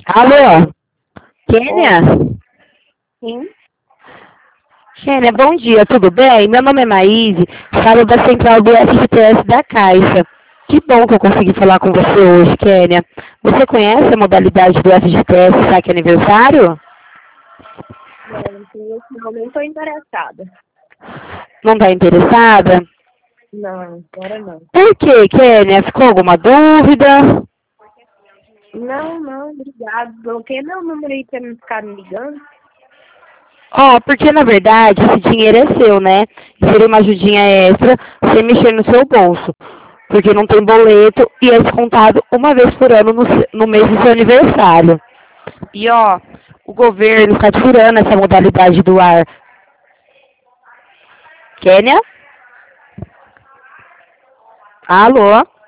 Alô, Kênia? Oi, sim. Kênia, bom dia, tudo bem? Meu nome é Maíse, falo da central do FGTS da Caixa. Que bom que eu consegui falar com você hoje, Kênia. Você conhece a modalidade do FGTS Saque Aniversário? Não, eu não estou interessada. Não está interessada? Não, agora não. Por quê, Kênia? Ficou alguma dúvida? Não, obrigado. Bloqueei meu número aí para não ficar me ligando. Ó, porque na verdade esse dinheiro é seu, né? Seria uma ajudinha extra sem mexer no seu bolso. Porque não tem boleto e é descontado uma vez por ano no mês do seu aniversário. E ó, o governo está tirando essa modalidade do ar. Kênia? Alô?